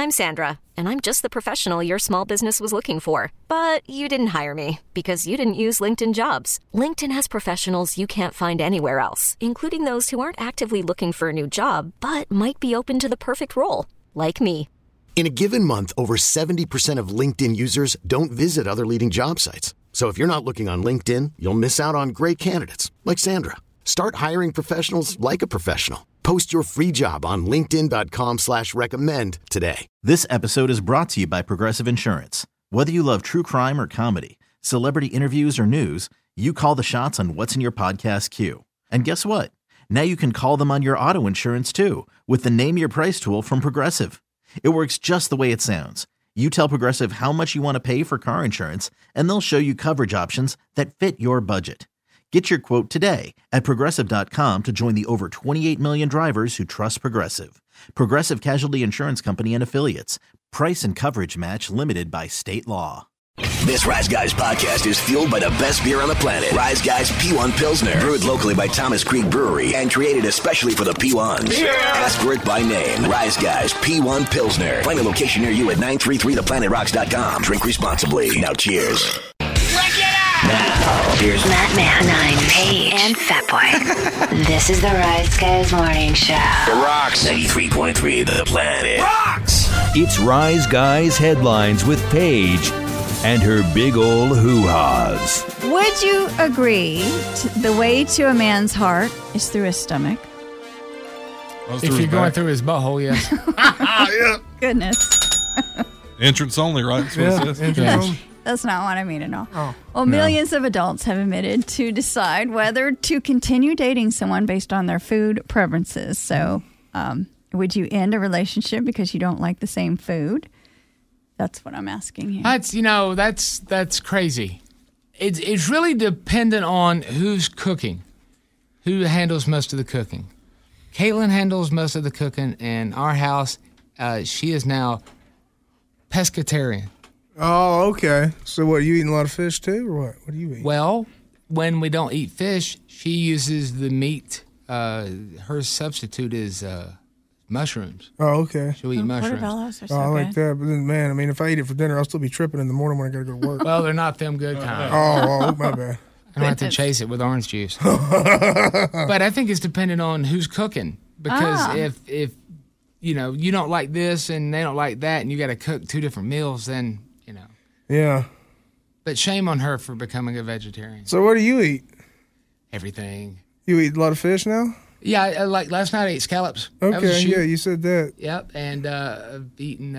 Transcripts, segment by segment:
I'm Sandra, and I'm just the professional your small business was looking for. But you didn't hire me because you didn't use LinkedIn Jobs. LinkedIn has professionals you can't find anywhere else, including those who aren't actively looking for a new job, but might be open to the perfect role, like me. In a given month, over 70% of LinkedIn users don't visit other leading job sites. So if you're not looking on LinkedIn, you'll miss out on great candidates like Sandra. Start hiring professionals like a professional. Post your free job on linkedin.com/recommend today. This episode is brought to you by Progressive Insurance. Whether you love true crime or comedy, celebrity interviews or news, you call the shots on what's in your podcast queue. And guess what? Now you can call them on your auto insurance too with the Name Your Price tool from Progressive. It works just the way it sounds. You tell Progressive how much you want to pay for car insurance, and they'll show you coverage options that fit your budget. Get your quote today at Progressive.com to join the over 28 million drivers who trust Progressive. Progressive Casualty Insurance Company and Affiliates. Price and coverage match limited by state law. This Rise Guys podcast is fueled by the best beer on the planet. Rise Guys P1 Pilsner. Brewed locally by Thomas Creek Brewery and created especially for the P1s. Yeah. Ask for it by name. Rise Guys P1 Pilsner. Find a location near you at 933theplanetrocks.com. Drink responsibly. Now cheers. Now, here's Matt Man, Paige, and Fatboy. This is the Rise Guys Morning Show. The Rocks. 93.3 The Planet. Rocks! It's Rise Guys Headlines with Paige and her big ol' hoo-haws. Would you agree the way to a man's heart is through his stomach? If you're going through his butthole, yes. Yeah. Goodness. Entrance only, right? That's what it says. Entrance only. That's not what I mean at all. Oh, well, millions of adults have admitted to decide whether to continue dating someone based on their food preferences. So, would you end a relationship because you don't like the same food? That's what I'm asking here. That's crazy. It's really dependent on who's cooking, who handles most of the cooking. Caitlin handles most of the cooking in our house. She is now pescatarian. Oh, okay. So what, are you eating a lot of fish too, or what? What do you eat? Well, when we don't eat fish, she uses the meat. Her substitute is mushrooms. Oh, okay. She'll eat mushrooms. Portobellos are so I like good. that. But then, man, I mean, if I eat it for dinner, I'll still be tripping in the morning when I got to go to work. Well, they're not them good kind. Oh, my bad. I don't have to chase it with orange juice. But I think it's dependent on who's cooking. Because if you don't like this and they don't like that and you got to cook two different meals, then, Yeah. But shame on her for becoming a vegetarian. So what do you eat? Everything. You eat a lot of fish now? Yeah, like last night I ate scallops. Okay, yeah, you said that. Yep, and I've eaten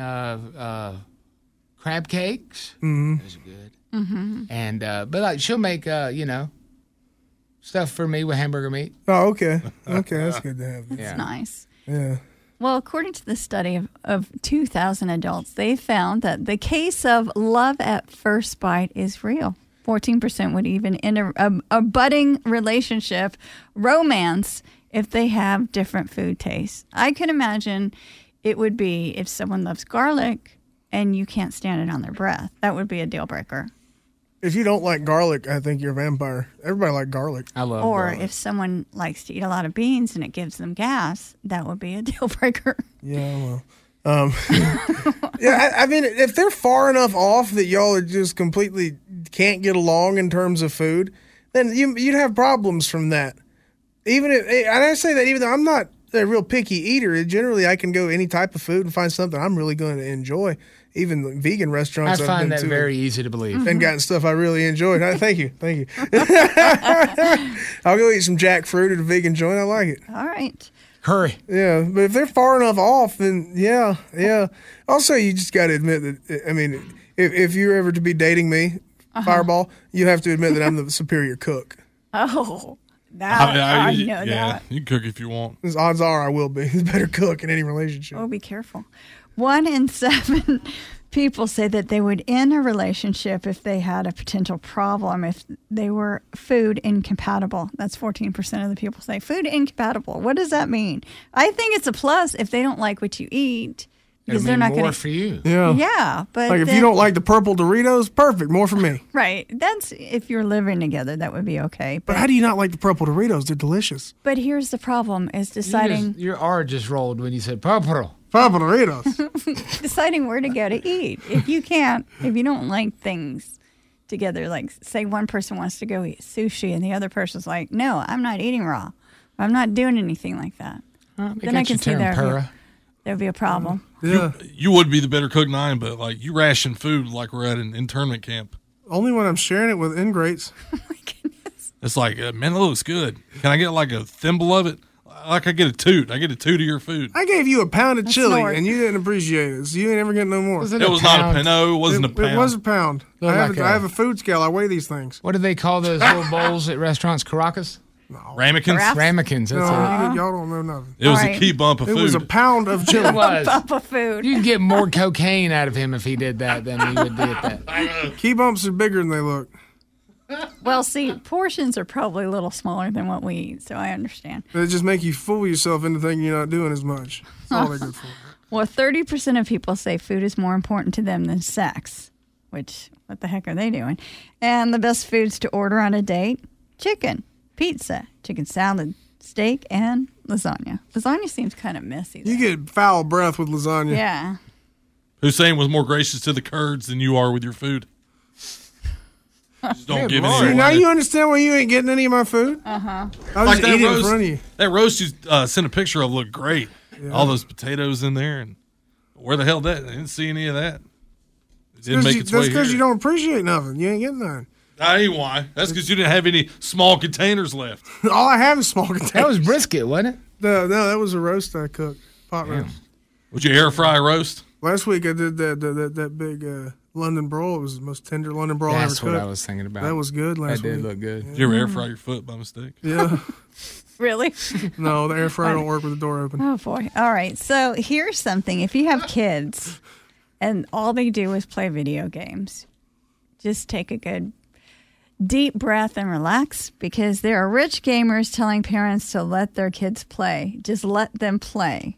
crab cakes. Mm-hmm. Those are good. Mm-hmm. And but she'll make stuff for me with hamburger meat. Oh, okay. Okay, that's good to have. That's nice. Yeah. Well, according to the study of 2,000 adults, they found that the case of love at first bite is real. 14% would even end a budding relationship, romance, if they have different food tastes. I can imagine it would be if someone loves garlic and you can't stand it on their breath. That would be a deal breaker. If you don't like garlic, I think you're a vampire. Everybody likes garlic. I love garlic. Or if someone likes to eat a lot of beans and it gives them gas, that would be a deal breaker. Yeah, well. Yeah, I mean, if they're far enough off that y'all are just completely can't get along in terms of food, then you'd have problems from that. Even if, and I say that even though I'm not a real picky eater, generally I can go any type of food and find something I'm really going to enjoy. Even vegan restaurants. I find that very easy to believe. And gotten stuff I really enjoyed. Thank you. I'll go eat some jackfruit at a vegan joint. I like it. All right. Curry. Yeah, but if they're far enough off, then yeah. Also, you just got to admit that, I mean, if you're ever to be dating me, Fireball, you have to admit that I'm the superior cook. Oh, I know that. Yeah, you can cook if you want. As odds are I will be. The better cook in any relationship. Oh, be careful. 1 in 7 people say that they would end a relationship if they had a potential problem, if they were food incompatible. That's 14% of the people say food incompatible. What does that mean? I think it's a plus if they don't like what you eat. Because they're not going to. For you. Yeah. But like if you don't like the purple Doritos, perfect. More for me. Right. That's if you're living together, that would be okay. But how do you not like the purple Doritos? They're delicious. But here's the problem is deciding. Your R just rolled when you said purple. Papa Doritos. Deciding where to go to eat. If you don't like things together, like say one person wants to go eat sushi and the other person's like, no, I'm not eating raw. I'm not doing anything like that. Then I can see there'd be a problem. Yeah. You would be the better cook than I am, but like you ration food like we're at an internment camp. Only when I'm sharing it with ingrates. Oh my goodness. It's like, man, it looks good. Can I get like a thimble of it? Like I get a toot. I get a toot of your food. I gave you a pound of chili, and you didn't appreciate it, so you ain't ever getting no more. It was not a pound. No, it wasn't a pound. It was a pound. I have a food scale. I weigh these things. What do they call those little bowls at restaurants? Caracas? No. Ramekins? Ramekins. That's it. Y'all don't know nothing. It was a key bump of food. It was a pound of chili. It was. A bump of food. You'd get more cocaine out of him if he did that than he would do that. Key bumps are bigger than they look. Well, see, portions are probably a little smaller than what we eat, so I understand. They just make you fool yourself into thinking you're not doing as much. That's all they're good for. Well, 30% of people say food is more important to them than sex, which, what the heck are they doing? And the best foods to order on a date, chicken, pizza, chicken salad, steak, and lasagna. Lasagna seems kind of messy, though. You get foul breath with lasagna. Yeah. Hussein was more gracious to the Kurds than you are with your food. Just don't give it See, now you understand why you ain't getting any of my food? Uh-huh. I was just eating in front of you. That roast you sent a picture of looked great. Yeah. All those potatoes in there. And where the hell that? I didn't see any of that. It didn't make its way here. That's because you don't appreciate nothing. You ain't getting none. I ain't why. That's because you didn't have any small containers left. All I have is small containers. That was brisket, wasn't it? No, that was a roast I cooked. Pot roast. Would you air fry roast? Last week I did that big London broil. It was the most tender London broil I ever cooked. That's what I was thinking about. That was good last week. That did look good. Did you ever air fry your foot by mistake? Yeah. Really? No, the air fryer don't work with the door open. Oh, boy. All right. So here's something. If you have kids and all they do is play video games, just take a good deep breath and relax, because there are rich gamers telling parents to let their kids play. Just let them play.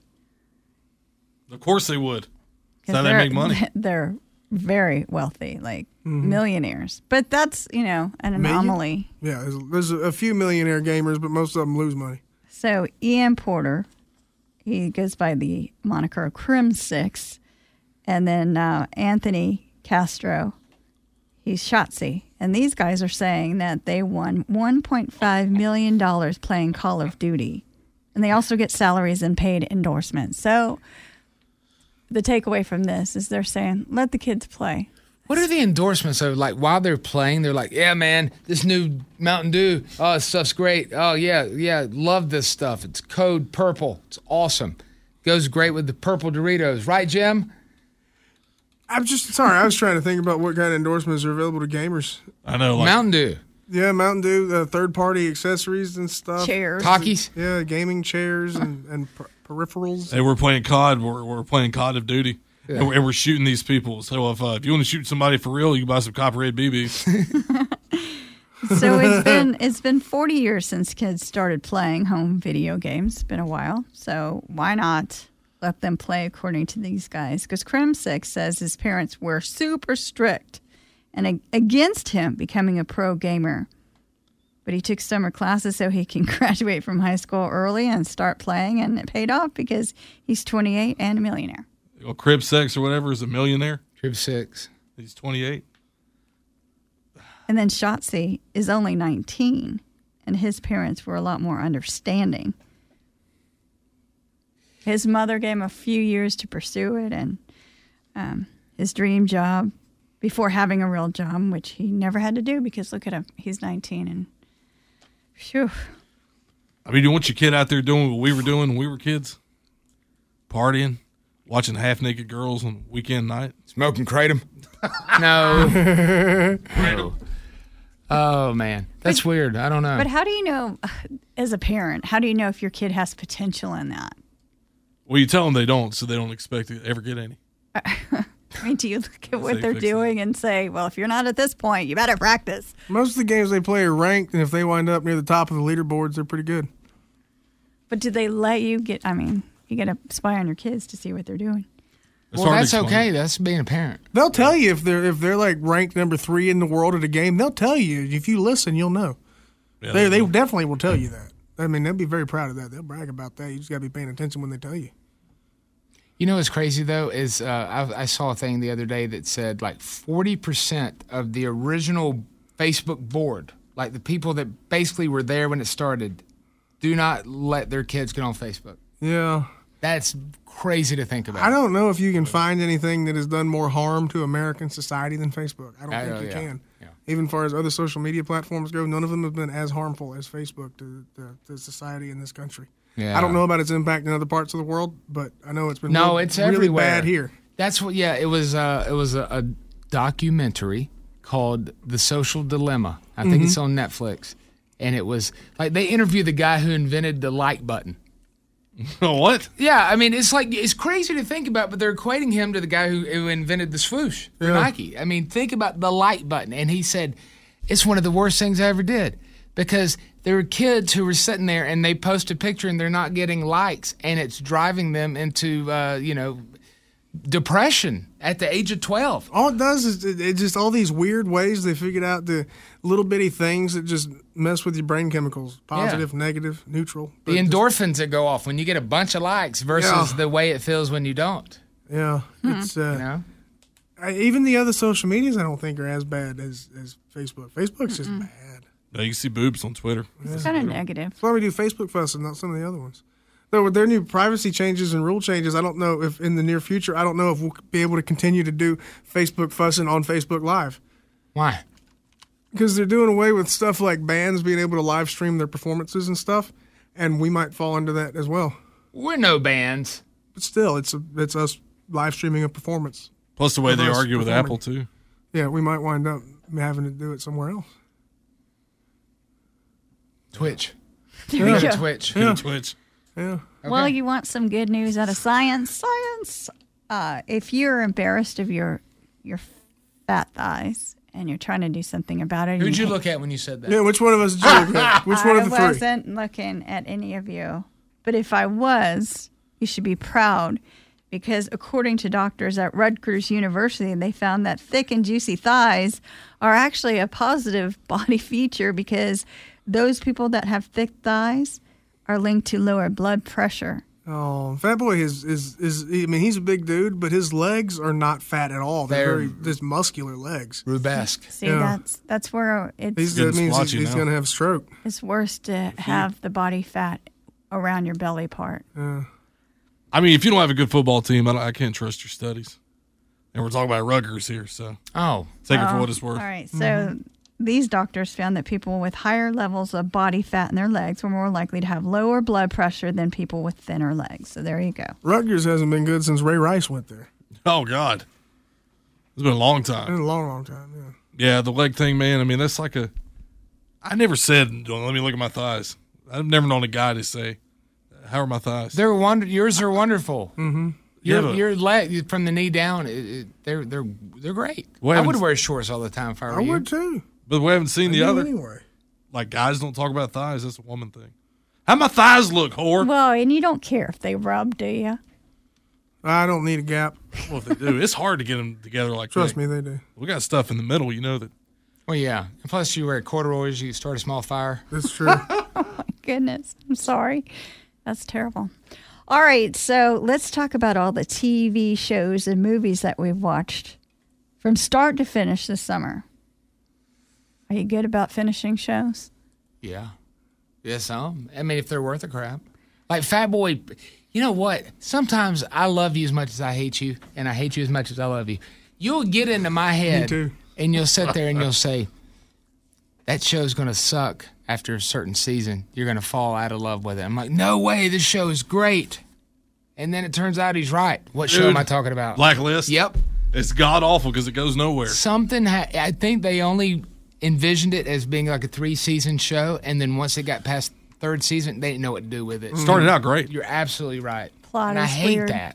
Of course they would. That's how they make money. They're very wealthy, like millionaires. But that's, an anomaly. Yeah, there's a few millionaire gamers, but most of them lose money. So Ian Porter, he goes by the moniker Crim6. And then Anthony Castro, he's Shotzi. And these guys are saying that they won $1.5 million playing Call of Duty. And they also get salaries and paid endorsements. So the takeaway from this is they're saying, let the kids play. What are the endorsements of? Like, while they're playing, they're like, yeah, man, this new Mountain Dew, oh, this stuff's great. Oh, yeah, love this stuff. It's code purple. It's awesome. Goes great with the purple Doritos. Right, Jim? I'm just sorry. I was trying to think about what kind of endorsements are available to gamers. I know. Like, Mountain Dew. Yeah, Mountain Dew, third-party accessories and stuff. Chairs. Talkies. Yeah, gaming chairs and peripherals. Hey, we're playing COD. We're playing COD of Duty. Yeah. And we're shooting these people. So if you want to shoot somebody for real, you can buy some copperhead BBs. So it's been 40 years since kids started playing home video games. It's been a while. So why not let them play according to these guys? Because Crim6 says his parents were super strict and against him becoming a pro gamer. But he took summer classes so he can graduate from high school early and start playing, and it paid off because he's 28 and a millionaire. Well, Crib6 or whatever is a millionaire. Crib6. He's 28. And then Shotzi is only 19, and his parents were a lot more understanding. His mother gave him a few years to pursue it, and his dream job before having a real job, which he never had to do because look at him. He's 19, and phew. I mean, you want your kid out there doing what we were doing when we were kids? Partying, watching half-naked girls on weekend night. Smoking kratom? No. No. Oh, man. That's weird. I don't know. But how do you know, as a parent, how do you know if your kid has potential in that? Well, you tell them they don't, so they don't expect to ever get any. I mean, do you look at what they're doing and say, well, if you're not at this point, you better practice? Most of the games they play are ranked, and if they wind up near the top of the leaderboards, they're pretty good. But do they let you get, you got to spy on your kids to see what they're doing. Well, that's okay. That's being a parent. They'll tell you if they're like ranked number 3 in the world at a game. They'll tell you. If you listen, you'll know. Yeah, they definitely will tell you that. I mean, they'll be very proud of that. They'll brag about that. You just got to be paying attention when they tell you. You know what's crazy, though, is I saw a thing the other day that said like 40% of the original Facebook board, like the people that basically were there when it started, do not let their kids get on Facebook. Yeah. That's crazy to think about. I don't know if you can find anything that has done more harm to American society than Facebook. I don't think you can. Yeah. Even as far as other social media platforms go, none of them have been as harmful as Facebook to society in this country. Yeah. I don't know about its impact in other parts of the world, but I know it's been it's really everywhere. Bad here. That's what. Yeah, it was a documentary called The Social Dilemma. I think it's on Netflix, and it was like they interviewed the guy who invented the like button. What? Yeah, I mean, it's crazy to think about, but they're equating him to the guy who invented the swoosh for Nike. I mean, think about the like button, and he said it's one of the worst things I ever did because there were kids who were sitting there and they post a picture and they're not getting likes, and it's driving them into depression at the age of 12. All it does is it just all these weird ways they figured out the little bitty things that just mess with your brain chemicals, positive, negative, neutral. The endorphins that go off when you get a bunch of likes versus the way it feels when you don't. Yeah, it's even the other social medias I don't think are as bad as Facebook. Facebook's just bad. Yeah, you can see boobs on Twitter. It's kind of negative. That's why we do Facebook Fuss and not some of the other ones. Though with their new privacy changes and rule changes, I don't know if in the near future, I don't know if we'll be able to continue to do Facebook Fussing on Facebook Live. Why? Because they're doing away with stuff like bands being able to live stream their performances and stuff, and we might fall into that as well. We're no bands. But still, it's us live streaming a performance. Plus the way they argue with Apple, too. Yeah, we might wind up having to do it somewhere else. Twitch. There we go. Twitch. Yeah. Twitch. Yeah. Okay. Well, you want some good news out of science? If you're embarrassed of your fat thighs and you're trying to do something about it. Who'd you look at when you said that? Yeah, which one of us did you look at? Which one of the three? I wasn't looking at any of you. But if I was, you should be proud because according to doctors at Rutgers University, they found that thick and juicy thighs are actually a positive body feature because those people that have thick thighs are linked to lower blood pressure. Oh, Fat Boy is I mean, he's a big dude, but his legs are not fat at all. They're just muscular legs. Rubesque. See, that's where that means he's going to have stroke. It's worse to have the body fat around your belly part. I mean, if you don't have a good football team, I can't trust your studies. And we're talking about Rutgers here, so take it for what it's worth. All right, so these doctors found that people with higher levels of body fat in their legs were more likely to have lower blood pressure than people with thinner legs. So there you go. Rutgers hasn't been good since Ray Rice went there. Oh, God. It's been a long time. It's been a long, long time, yeah. Yeah, the leg thing, man, I mean, that's like I never said, let me look at my thighs. I've never known a guy to say, how are my thighs? Yours are wonderful. Mm-hmm. Your leg from the knee down, they're great. I would wear shorts all the time if I were you. I would too. But we haven't seen the other. Anyway. Like, guys don't talk about thighs. That's a woman thing. How my thighs look, whore? Well, and you don't care if they rub, do you? I don't need a gap. Well, if they do, it's hard to get them together like that. Trust me, they do. We got stuff in the middle, you know that. Well, yeah. And plus, you wear corduroys, you start a small fire. That's true. Oh, my goodness. I'm sorry. That's terrible. All right, so let's talk about all the TV shows and movies that we've watched from start to finish this summer. Are you good about finishing shows? Yeah. Yes, I mean, if they're worth a crap. Like Fat Boy, you know what? Sometimes I love you as much as I hate you, and I hate you as much as I love you. You'll get into my head, Me too. And you'll sit there and you'll say, that show's going to suck after a certain season. You're going to fall out of love with it. I'm like, no way, this show is great. And then it turns out he's right. What show am I talking about? Blacklist? Yep. It's god-awful because it goes nowhere. I think they only envisioned it as being like a 3-season show, and then once it got past third season, they didn't know what to do with it. Started out great. You're absolutely right. Plot and is I hate weird. that.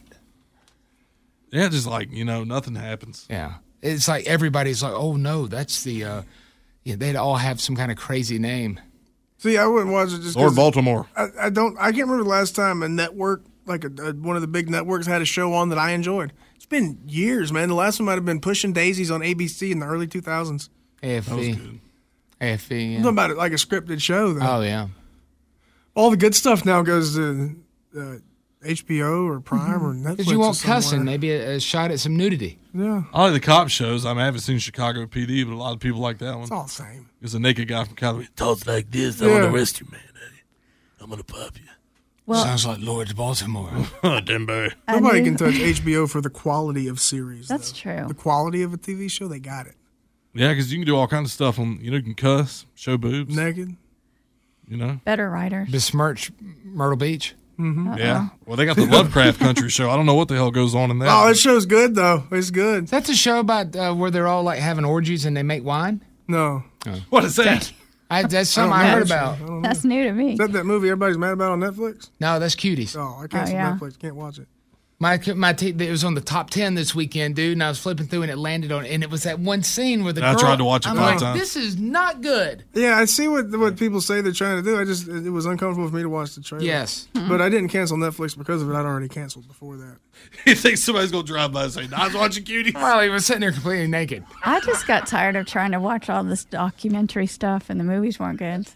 Yeah, just like, nothing happens. Yeah. It's like everybody's like, oh, no, that's the, they'd all have some kind of crazy name. See, I wouldn't watch it just Lord Baltimore. I can't remember the last time a network, like one of the big networks, had a show on that I enjoyed. It's been years, man. The last one might have been Pushing Daisies on ABC in the early 2000s. AFV, yeah. I'm talking about it like a scripted show, though. Oh, yeah. All the good stuff now goes to HBO or Prime or Netflix. Because you want somewhere. cussing, maybe a shot at some nudity. Yeah. I like the cop shows. I haven't seen Chicago PD, but a lot of people like that one. It's all the same. There's a naked guy from California. Talks like this. I'm gonna arrest you, man. I'm gonna pop you. Well, sounds like Lord's Baltimore. Denver. Nobody can touch HBO for the quality of series. That's though. true. The quality of a TV show, they got it. Yeah, because you can do all kinds of stuff on. You can cuss, show boobs, naked. Better writers. Besmirch Myrtle Beach. Mm-hmm. Yeah. Well, they got the Lovecraft Country show. I don't know what the hell goes on in that. Oh, that show's good though. It's good. That's a show about where they're all like having orgies and they make wine. No. Oh. What is that? That's something I heard about. That's new to me. Is that movie everybody's mad about on Netflix? No, that's Cuties. Oh, I canceled Netflix. Can't watch it. It was on the top 10 this weekend, dude, and I was flipping through and it landed on, and it was that one scene where the girl. I tried to watch it I'm 5 like, times. this is not good. Yeah, I see what people say they're trying to do. It was uncomfortable for me to watch the trailer. Yes. But I didn't cancel Netflix because of it. I'd already canceled before that. You think somebody's gonna drive by and say, "I was watching Cuties"? Well, he was sitting there completely naked. I just got tired of trying to watch all this documentary stuff, and the movies weren't good.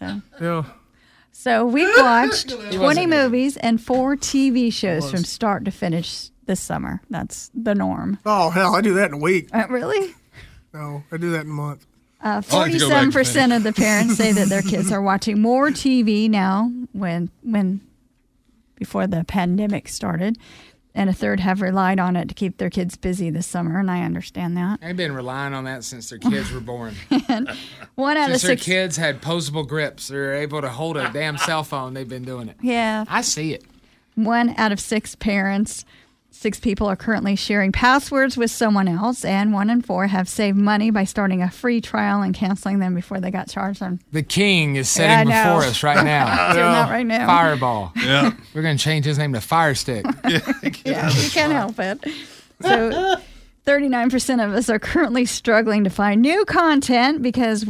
So we've watched 20 movies and 4 TV shows from start to finish this summer. That's the norm. Oh, hell, I do that in a week. Really? No, I do that in a month. 47% of the parents say that their kids are watching more TV now when before the pandemic started, and a third have relied on it to keep their kids busy this summer, and I understand that. They've been relying on that since their kids were born. One out since of 6 their kids had posable grips, they're able to hold a damn cell phone. They've been doing it. Yeah. I see it. 1 out of 6 parents, 6 people are currently sharing passwords with someone else, and 1 in 4 have saved money by starting a free trial and canceling them before they got charged on. The king is sitting before us right now. Doing that right now. Fireball. Yeah. We're going to change his name to Fire Stick. Yeah, you can't help it. So 39% of us are currently struggling to find new content because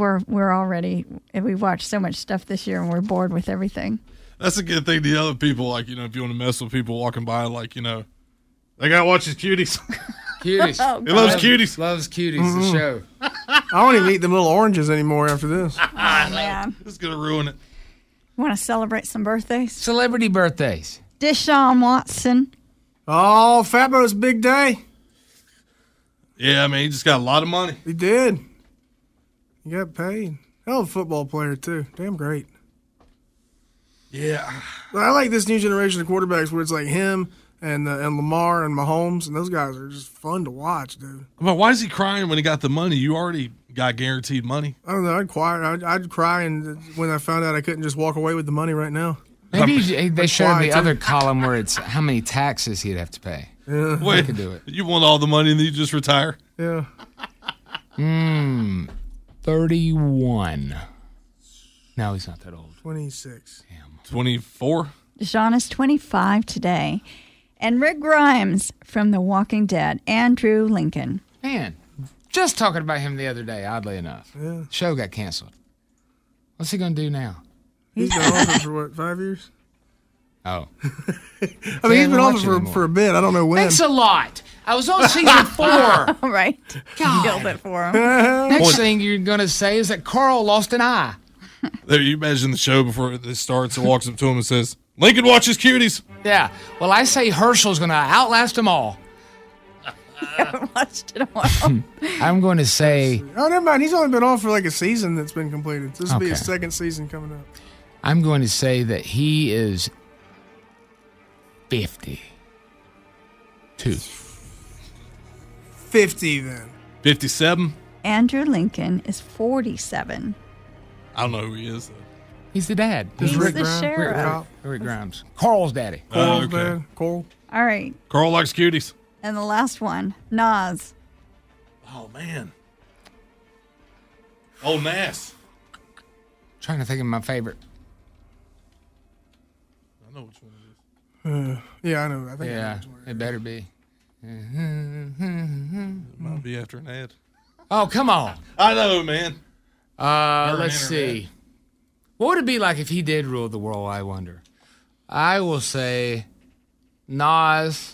we've watched so much stuff this year and we're bored with everything. That's a good thing to yell at people, like, if you want to mess with people walking by, like, they got to watch his Cuties. Cuties. He loves Cuties. Loves Cuties, the show. I don't even eat them little oranges anymore after this. Oh, man. It's going to ruin it. Want to celebrate some birthdays? Celebrity birthdays. Deshaun Watson. Oh, Fatbo's big day. Yeah, he just got a lot of money. He did. He got paid. Hell of a football player, too. Damn great. Yeah. But I like this new generation of quarterbacks where it's like him and Lamar and Mahomes, and those guys are just fun to watch, dude. But why is he crying when he got the money? You already got guaranteed money. I don't know. I'd cry and when I found out I couldn't just walk away with the money right now. Maybe they showed Why, the too? other column where it's how many taxes he'd have to pay. Yeah. They Wait, could do it. you want all the money and then you just retire? Yeah. 31. No, he's not that old. 26. 24? Deshaun is 25 today. And Rick Grimes from The Walking Dead, Andrew Lincoln. Man, just talking about him the other day, oddly enough. Yeah. Show got canceled. What's he going to do now? He's been on for what, 5 years? Oh. I mean, he's been on for a bit. I don't know when. Thanks a lot. I was on season 4. All right. God. Killed it for him. Next thing you're going to say is that Carl lost an eye. There, you imagine the show before it starts and walks up to him and says, Lincoln watches Cuties. Yeah. Well, I say Herschel's going to outlast them all. I haven't watched it all. I'm going to say... Oh, never mind. He's only been on for like a season that's been completed. This will be his Okay. second season coming up. I'm going to say that he is 52. 50 then. 57? Andrew Lincoln is 47. I don't know who he is, though. He's the dad. He's Rick the Grimes. sheriff. Rick Grimes. Carl's daddy. Cole's okay. bad. Cole. All right. Carl likes Cuties. And the last one, Nas. Oh, man. Old Nass. Trying to think of my favorite. I know which one it is. Yeah, I know. I think I know Yeah, which one it better be. It might be after an ad. Oh, come on. I know, man. Let's see. What would it be like if he did rule the world, I wonder? I will say Nas.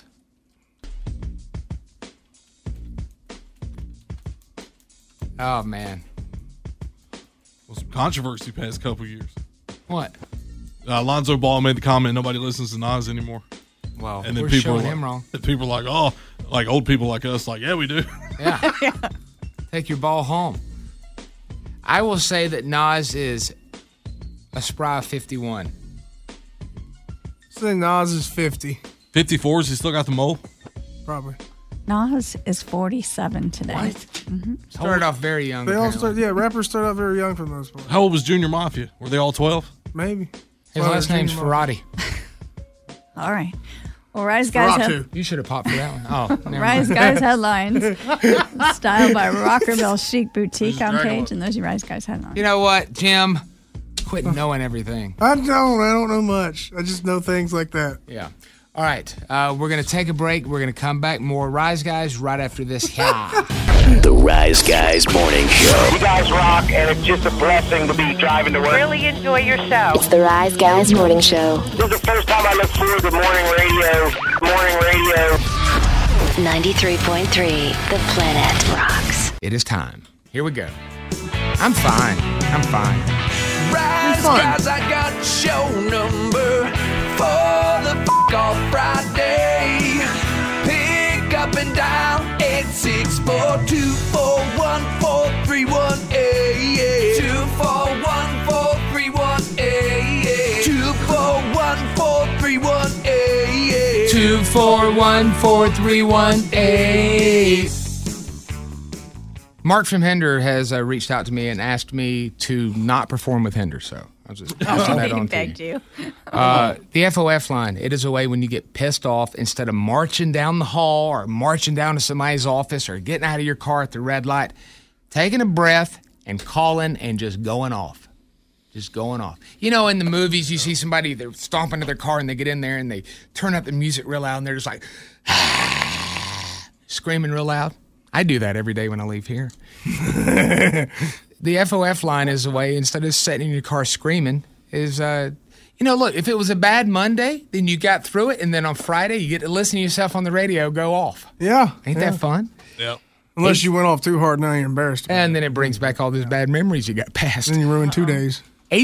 Oh, man. Well, some controversy past couple years. What? Lonzo Ball made the comment, nobody listens to Nas anymore. Well, and then we're people showing him wrong. People are like, oh, like old people like us, like, yeah, we do. Yeah. Take your ball home. I will say that Nas is a spry 51. Say Nas is 50. 54s, he still got the mole? Probably. Nas is 47 today. What? Mm-hmm. Started off very young. They all apparently. rappers start out very young for the most part. How old was Junior Mafia? Were they all 12? Maybe. His last name's Ferrati. All right. Well, Rise Guys You should have popped for that one. Oh, never Rise mind. Guys headlines. Styled by Rockerville Chic Boutique on Dragon page, and those are your Rise Guys headlines. You know what, Jim? Quit knowing everything. I don't know much. I just know things like that. Yeah. All right. We're going to take a break. We're going to come back. More Rise Guys right after this. The Rise Guys Morning Show. You guys rock, and it's just a blessing to be driving to work. Really enjoy your show. It's the Rise Guys Morning Show. This is the first time I look forward to morning radio. Morning radio. 93.3, The Planet Rocks. It is time. Here we go. I'm fine. Rise Guys, I got show number for the off Friday. Pick up and dial 864-241-431-88. 241-431-88. 241-431-88. 241-431-88. Mark from Hinder has reached out to me and asked me to not perform with Hinder, so I'll just pass that on to begged you. The FOF line, it is a way when you get pissed off, instead of marching down the hall or marching down to somebody's office or getting out of your car at the red light, taking a breath and calling and just going off. Just going off. You know, in the movies, you see somebody, they're stomping to their car and they get in there and they turn up the music real loud and they're just like, screaming real loud. I do that every day when I leave here. The FOF line is a way, instead of sitting in your car screaming, is, look, if it was a bad Monday, then you got through it, and then on Friday, you get to listen to yourself on the radio go off. Yeah. Ain't that fun? Yep. Unless you went off too hard, now you're embarrassed. And then it brings back all those bad memories you got past. Then you ruined 2 days.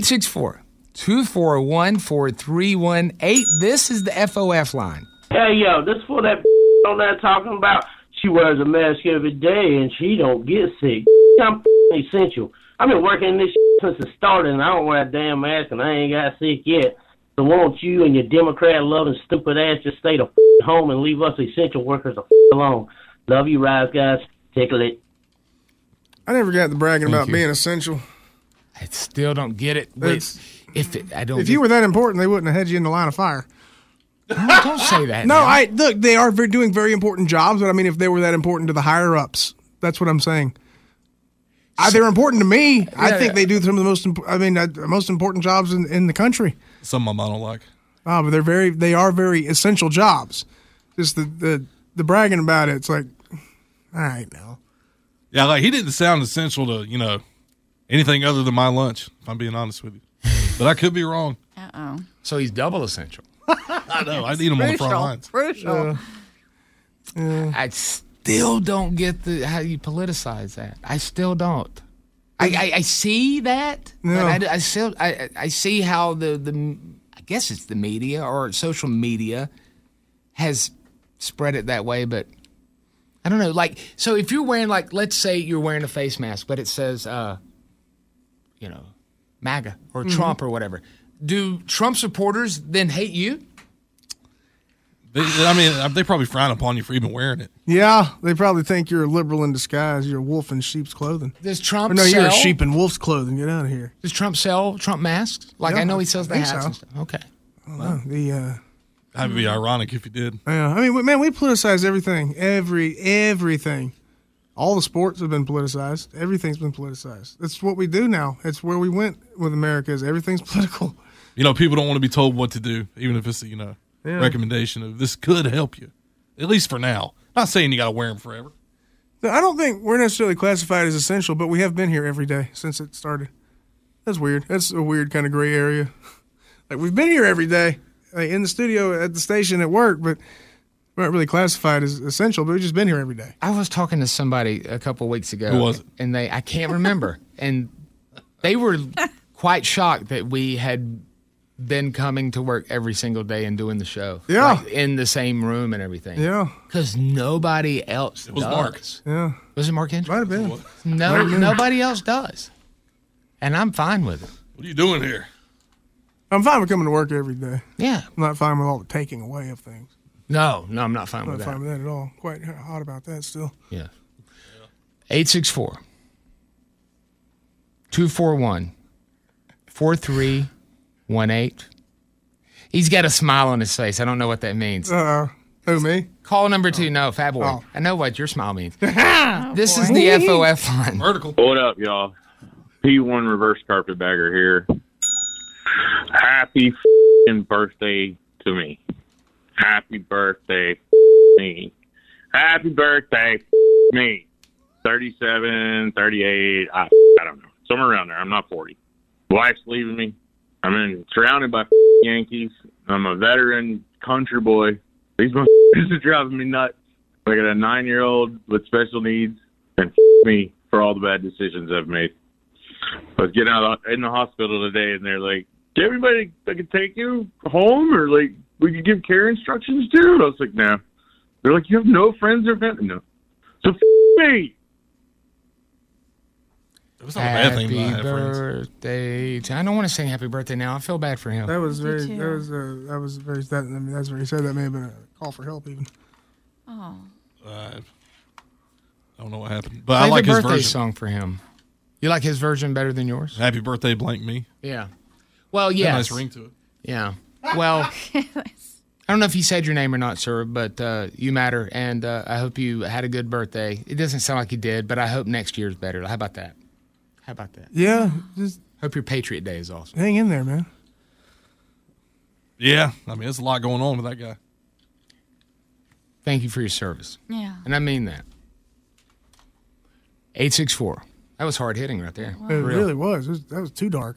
864-241-4318. This is the FOF line. Hey, yo, this for that on there talking about she wears a mask every day and she don't get sick. I'm essential. I've been working this since it started, and I don't wear a damn mask, and I ain't got sick yet. So won't you and your Democrat-loving stupid ass just stay the home and leave us essential workers alone? Love you, Rise Guys. Tickle it. I never got the bragging about being essential. I still don't get it. If you were that important, they wouldn't have had you in the line of fire. Don't say that. No, look, they are doing very important jobs, but I mean, if they were that important to the higher ups, that's what I'm saying. They're important to me. I think they do some of the most important jobs in the country. Some of them I don't like. Oh, but they are very essential jobs. Just the bragging about it. It's like, all right now. Yeah, like he didn't sound essential to, anything other than my lunch, if I'm being honest with you. But I could be wrong. Uh-oh. So he's double essential. I know. I need him on the front lines. Crucial. I still don't get how you politicize that. I still don't. I see that. Yeah. But I see how the I guess it's the media or social media has spread it that way, but I don't know. Like, so if you're wearing, like, let's say you're wearing a face mask, but it says, MAGA or Trump or whatever. Do Trump supporters then hate you? They probably frown upon you for even wearing it. Yeah, they probably think you're a liberal in disguise. You're a wolf in sheep's clothing. Does Trump you're sell? a sheep in wolf's clothing. Get out of here. Does Trump sell Trump masks? Like, Yeah, I know he sells the I hats think and so. stuff. Okay. That'd be ironic if you did. Yeah, I mean, man, we politicize everything. Everything. All the sports have been politicized. Everything's been politicized. That's what we do now. It's where we went with America. Is everything's political. People don't want to be told what to do, even if it's recommendation of this could help you, at least for now. Not saying you got to wear them forever. I don't think we're necessarily classified as essential, but we have been here every day since it started. That's weird. That's a weird kind of gray area. Like, we've been here every day, like in the studio, at the station, at work, but we're not really classified as essential, but we've just been here every day. I was talking to somebody a couple of weeks ago. Who was it? And I can't remember. And they were quite shocked that we had been coming to work every single day and doing the show. Yeah. Like, in the same room and everything. Yeah. Because nobody else It was does. Mark. Yeah. Was it Mark Henry? Might have been. No, nobody else does. And I'm fine with it. What are you doing here? I'm fine with coming to work every day. Yeah. I'm not fine with all the taking away of things. No, I'm not fine I'm with not that. fine with that at all. Quite hot about that still. Yeah. 864 241 4318. He's got a smile on his face. I don't know what that means. Who, me? Call number 2. No, Fat Boy. Oh. I know what your smile means. This is the FOF line. Vertical. What up, y'all? P1 reverse carpetbagger here. Happy f***ing birthday to me. Happy birthday, me. Happy birthday, me. 37, 38, I don't know. Somewhere around there. I'm not 40. Wife's leaving me. I'm surrounded by Yankees. I'm a veteran country boy. These motherfuckers are driving me nuts. I got a 9-year-old with special needs and me for all the bad decisions I've made. I was getting out in the hospital today, and they're like, "Do everybody that can take you home, or like we could give care instructions to?" And I was like, "No." They're like, "You have no friends or family?" No. So me. It was not a bad thing. Happy birthday. I don't want to sing happy birthday now. I feel bad for him. That was very. I mean, that's where he said that may have been a call for help even. Oh. I don't know what happened, but Play I like the his birthday version. song for him. You like his version better than yours? Happy birthday, blank me. Yeah. Well, Got a yes. nice ring to it. Yeah. Well, I don't know if you said your name or not, sir, but you matter, and I hope you had a good birthday. It doesn't sound like you did, but I hope next year's better. How about that? How about that? Yeah. Just Hope your Patriot Day is awesome. hang in there, man. Yeah, I mean, there's a lot going on with that guy. Thank you for your service. Yeah. And I mean that. 864. That was hard hitting right there. It really was. That was too dark.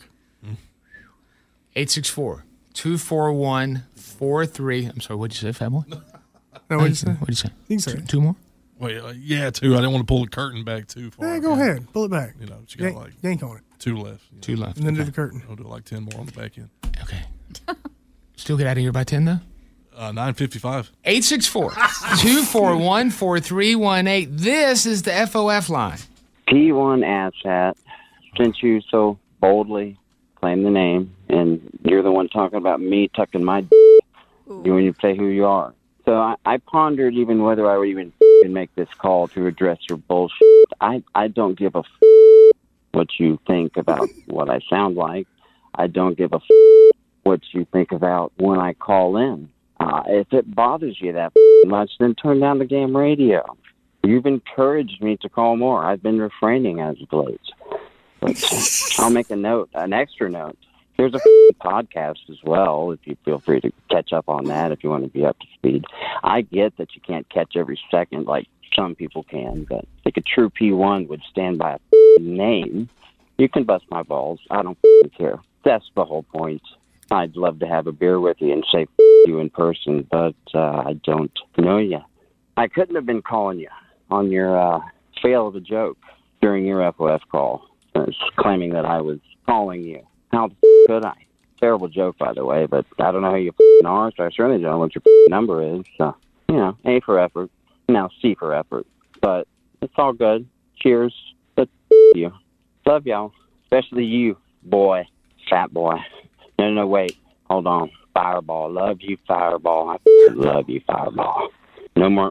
864 241 43. I'm sorry, what'd you say, Fat Boy? No, what'd you say? What'd you say? You can say it. Two more? Wait, yeah, 2. I didn't want to pull the curtain back too far. Yeah, go ahead. Pull it back. You know, but you got like yank on it. 2 left. 2 left. And then do the curtain. I'll do like 10 more on the back end. Okay. Still get out of here by 10, though? 9:55. 864 241 4318. This is the FOF line. P1 asshat, since you so boldly claim the name, and you're the one talking about me tucking my you when you say who you are. So I pondered even whether I would even make this call to address your bullshit. I don't give a what you think about what I sound like. I don't give a what you think about when I call in. If it bothers you that much, then turn down the damn radio. You've encouraged me to call more. I've been refraining as of late. But I'll make a note, an extra note. There's a podcast as well, if you feel free to catch up on that if you want to be up to speed. I get that you can't catch every second like some people can, but like a true P1 would stand by a name. You can bust my balls. I don't care. That's the whole point. I'd love to have a beer with you and say you in person, but I don't know you. I couldn't have been calling you on your fail of a joke during your FOF call, claiming that I was calling you. How could I? Terrible joke, by the way, but I don't know who you are, so I certainly don't know what your number is. So, you know, A for effort, now C for effort. But it's all good. Cheers. But you. Love y'all, especially you, boy, fat boy. No, wait. Hold on. Fireball. Love you, Fireball. I love you, Fireball. No more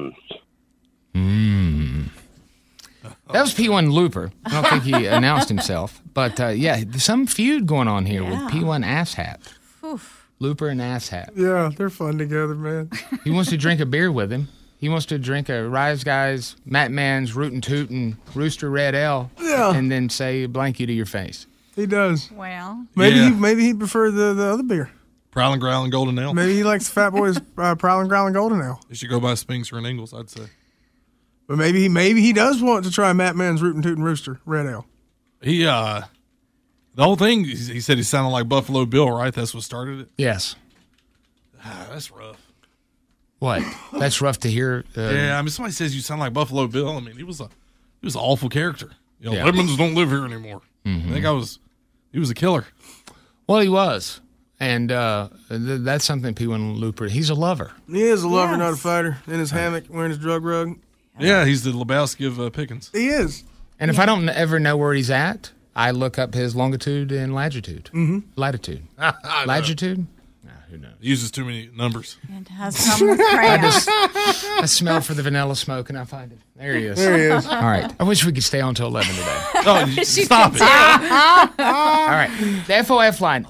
That was P1 Looper. I don't think he announced himself. But, yeah, there's some feud going on here with P1 Asshat. Looper and Asshat. Yeah, they're fun together, man. He wants to drink a beer with him. He wants to drink a Rise Guys, Matt Mann's Rootin' Tootin' Rooster Red Ale and then say blank you to your face. He does. Well. Maybe he'd prefer the other beer. Prowling, Growling, Golden Ale. Maybe he likes Fat Boy's Prowling, Growling, Golden Ale. You should go buy Spinks or an Ingles, I'd say. But maybe he does want to try Matt Mann's Rootin' Tootin' Rooster Red Ale. He the whole thing, he said he sounded like Buffalo Bill, right? That's what started it? Yes. That's rough. What? That's rough to hear. Yeah, I mean, somebody says you sound like Buffalo Bill. I mean, he was an awful character. You know, Yeah. Lemons don't live here anymore. Mm-hmm. I think he was a killer. Well, he was. And that's something P1 Looper, he's a lover. He is a lover, not a fighter. In his hammock, wearing his drug rug. Yeah, he's the Lebowski of Pickens. He is. And if I don't ever know where he's at, I look up his longitude and latitude. Mm-hmm. Latitude. Latitude? Who knows? He uses too many numbers. It has come with crayons. I smell for the vanilla smoke and I find it. There he is. There he is. All right. I wish we could stay on till 11 today. Oh, stop it. All right. The FOF line,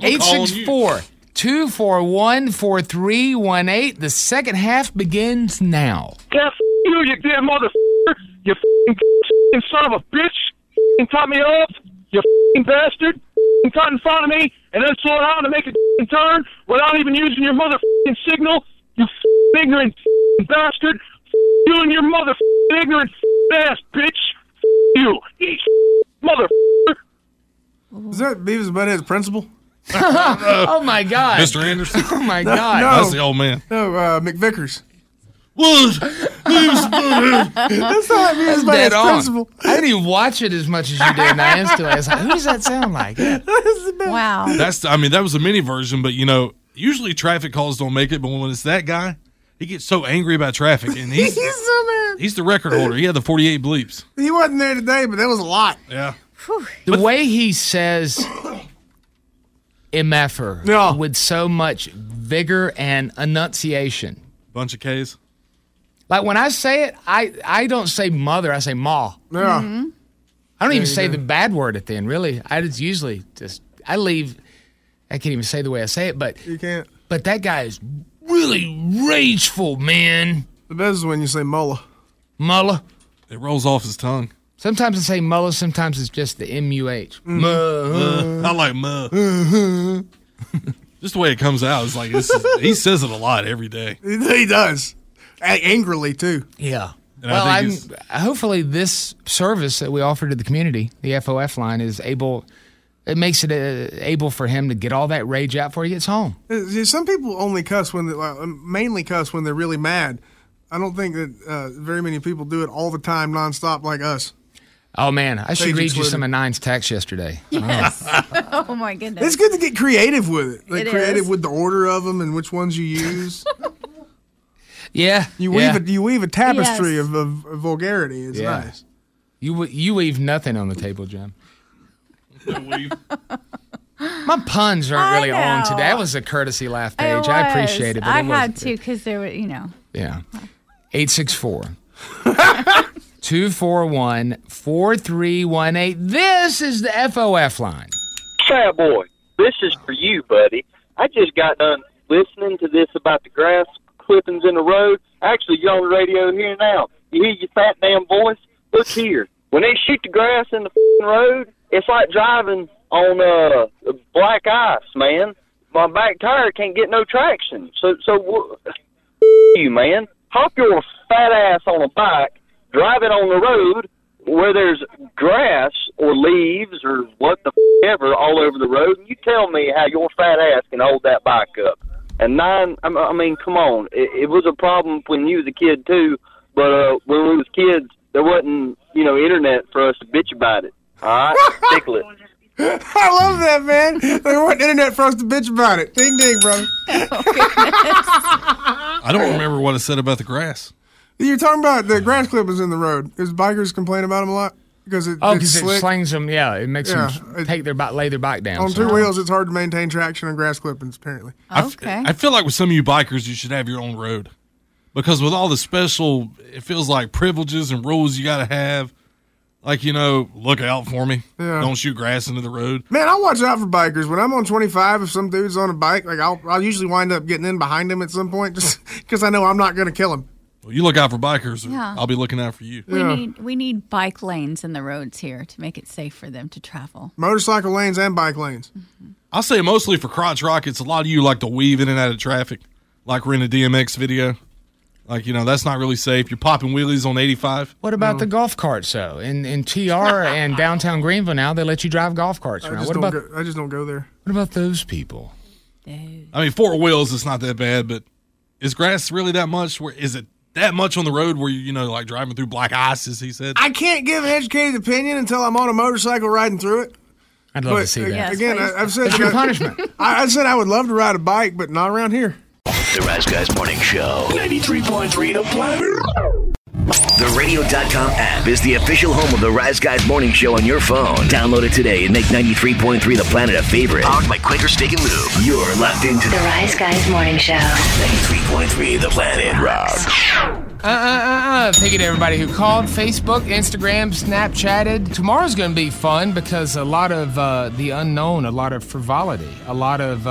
864-241-4318. The second half begins now. Yeah, you damn motherfucker. You f***ing son of a bitch. You cut me off. You f***ing bastard. You cut in front of me and then slow down to make a turn without even using your motherfucking signal. You f***ing ignorant f***ing bastard. You and your motherfucking ignorant ass bitch. You motherfucker. Is that Beavis and Butthead's principal? Oh, my God. Mr. Anderson? Oh, my God. No. That's the old man. No, McVickers. What? That's not Beavis and Dead Butthead's on. principal. I didn't even watch it as much as you did, and I instantly I was like, who does that sound like? Wow. That was a mini version, but usually traffic calls don't make it, but when it's that guy, he gets so angry about traffic, and he's so mad. He's the record holder. He had the 48 bleeps. He wasn't there today, but that was a lot. Yeah. The way he says MFer with so much vigor and enunciation. Bunch of K's. Like when I say it, I don't say mother, I say ma. Yeah. Mm-hmm. I don't even say the bad word at the end, really. I can't even say the way I say it, but you can't. But that guy is really rageful, man. The best is when you say mullah. Mullah. It rolls off his tongue. Sometimes I say mullah, sometimes it's just the M-U-H. I like muh. Just the way it comes out. It's like he says it a lot every day. He does. Angrily, too. Yeah. And well, hopefully this service that we offer to the community, the FOF line, it makes it able for him to get all that rage out before he gets home. Some people only cuss mainly cuss when they're really mad. I don't think that very many people do it all the time, nonstop like us. Oh, man. I should Page read you excluded. some of Nine's text yesterday. Yes. Oh, my goodness. It's good to get creative with it. It Creative is. with the order of them and which ones you use. Yeah. You weave a tapestry Yes. of vulgarity. It's Yeah. nice. You leave nothing on the table, Jim. My puns aren't really I on know. today. That was a courtesy laugh page. I appreciate it. But I it had wasn't to because there were, Yeah. 864-241-4318. This is the FOF line. Fat boy, this is for you, buddy. I just got done listening to this about the grass clippings in the road. Actually, you're on the radio here now. You hear your fat damn voice? Look here. When they shoot the grass in the f***ing road, it's like driving on black ice, man. My back tire can't get no traction. So you, man. Hop your fat ass on a bike, drive it on the road where there's grass or leaves or what the ever all over the road, and you tell me how your fat ass can hold that bike up. And come on. It was a problem when you was a kid, too, but when we was kids, there wasn't, internet for us to bitch about it. All right? Tickle it. I love that, man. There wasn't internet for us to bitch about it. Ding, ding, brother. I don't remember what I said about the grass. You're talking about the grass clippings in the road. Because bikers complain about them a lot? Because it's It slick. slings them, it makes them lay their bike down. On two wheels, it's hard to maintain traction on grass clippings, apparently. Okay. I feel like with some of you bikers, you should have your own road. Because with all the special, it feels like privileges and rules you got to have. Like, look out for me. Yeah. Don't shoot grass into the road. Man, I watch out for bikers. When I'm on 25, if some dude's on a bike, I'll usually wind up getting in behind him at some point just because I know I'm not going to kill him. Well, you look out for bikers, or Yeah. I'll be looking out for you. We need bike lanes in the roads here to make it safe for them to travel. Motorcycle lanes and bike lanes. I'll say mostly for crotch rockets, a lot of you like to weave in and out of traffic, like we're in a DMX video. Like, that's not really safe. You're popping wheelies on 85. What about the golf carts, though? In TR and downtown Greenville now, they let you drive golf carts around. I just don't go there. What about those people? I mean, four wheels, it's not that bad, but is grass really that much? Is it that much on the road where you like driving through black ice, as he said? I can't give an educated opinion until I'm on a motorcycle riding through it. I'd love to see that. Yes, again, please. I've said That's your punishment. I said I would love to ride a bike, but not around here. The Rise Guys Morning Show. 93.3 The Planet. The Radio.com app is the official home of the Rise Guys Morning Show on your phone. Download it today and make 93.3 The Planet a favorite. Powered by Quaker Steak and Lube. You're locked into The Rise Guys Morning Show. 93.3 The Planet rocks. Thank you to everybody who called, Facebook, Instagram, Snapchatted. Tomorrow's going to be fun because a lot of the unknown, a lot of frivolity, a lot of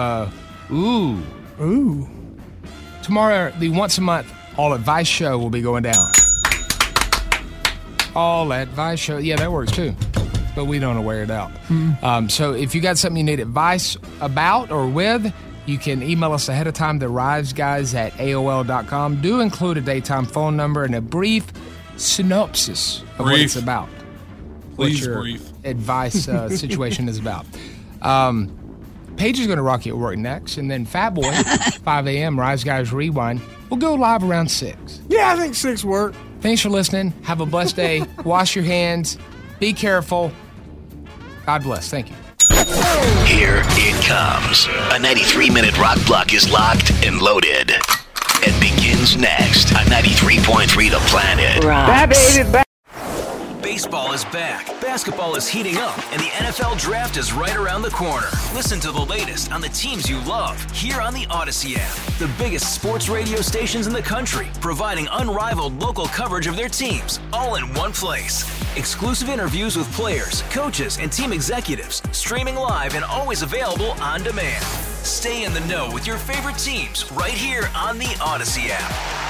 Ooh. Tomorrow, the once a month All Advice Show will be going down. All Advice Show. Yeah, that works too. But we don't know where it out. So if you got something you need advice about or with, you can email us ahead of time, theriseguys@aol.com. Do include a daytime phone number and a brief synopsis of what it's about. Please what your brief. advice situation is about. Paige is going to rock you at work next, and then Fat Boy, 5 a.m., Rise Guys Rewind. We'll go live around 6. Yeah, I think 6 work. Thanks for listening. Have a blessed day. Wash your hands. Be careful. God bless. Thank you. Here it comes. A 93-minute rock block is locked and loaded. It begins next on 93.3 The Planet. Baseball is back, basketball is heating up, and the NFL Draft is right around the corner. Listen to the latest on the teams you love here on the Odyssey app. The biggest sports radio stations in the country, providing unrivaled local coverage of their teams, all in one place. Exclusive interviews with players, coaches, and team executives, streaming live and always available on demand. Stay in the know with your favorite teams right here on the Odyssey app.